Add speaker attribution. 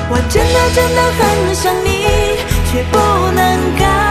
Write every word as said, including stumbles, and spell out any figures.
Speaker 1: 我真的真的很想你，却不能告